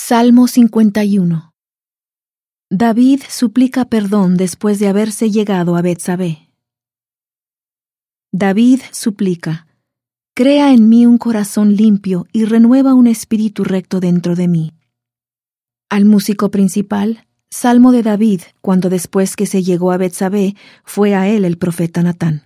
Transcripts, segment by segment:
Salmo 51. David suplica perdón después de haberse llegado a Betsabé. David suplica: Crea en mí un corazón limpio y renueva un espíritu recto dentro de mí. Al músico principal, Salmo de David, cuando después que se llegó a Betsabé, fue a él el profeta Natán.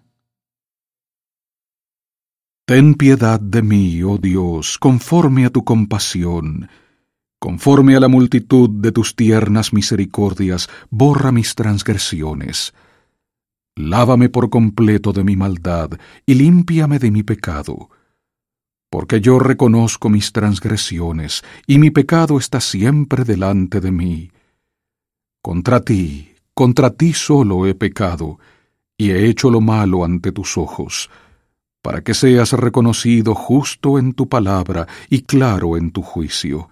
Ten piedad de mí, oh Dios, conforme a tu compasión. Conforme a la multitud de tus tiernas misericordias, borra mis transgresiones. Lávame por completo de mi maldad y límpiame de mi pecado. Porque yo reconozco mis transgresiones, y mi pecado está siempre delante de mí. Contra ti solo he pecado, y he hecho lo malo ante tus ojos, para que seas reconocido justo en tu palabra y claro en tu juicio.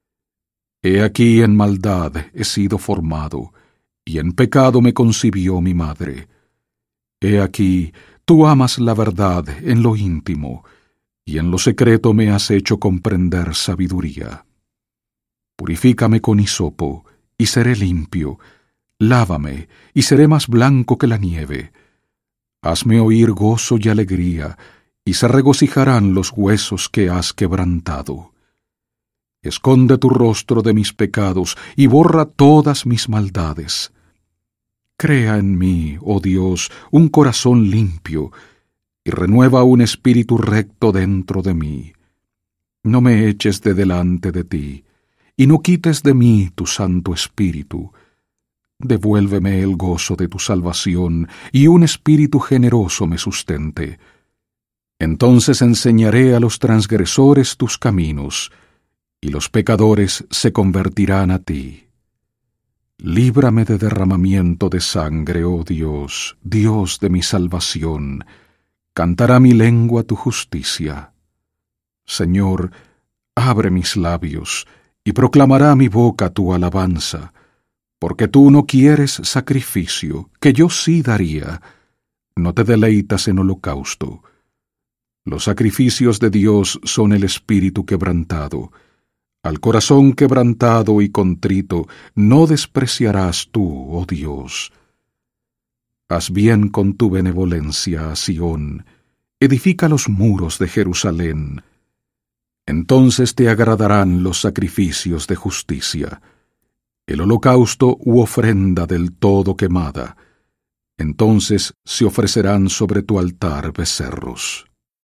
He aquí en maldad he sido formado, y en pecado me concibió mi madre. He aquí, tú amas la verdad en lo íntimo, y en lo secreto me has hecho comprender sabiduría. Purifícame con hisopo, y seré limpio. Lávame, y seré más blanco que la nieve. Hazme oír gozo y alegría, y se regocijarán los huesos que has quebrantado. Esconde tu rostro de mis pecados, y borra todas mis maldades. Crea en mí, oh Dios, un corazón limpio, y renueva un espíritu recto dentro de mí. No me eches de delante de ti, y no quites de mí tu Santo Espíritu. Devuélveme el gozo de tu salvación, y un espíritu generoso me sustente. Entonces enseñaré a los transgresores tus caminos, y los pecadores se convertirán a ti. Líbrame de derramamiento de sangre, oh Dios, Dios de mi salvación. Cantará mi lengua tu justicia. Señor, abre mis labios, y proclamará mi boca tu alabanza, porque tú no quieres sacrificio, que yo sí daría. No te deleitas en holocausto. Los sacrificios de Dios son el espíritu quebrantado. Al corazón quebrantado y contrito no despreciarás tú, oh Dios. Haz bien con tu benevolencia a Sión, edifica los muros de Jerusalén. Entonces te agradarán los sacrificios de justicia, el holocausto u ofrenda del todo quemada. Entonces se ofrecerán sobre tu altar becerros.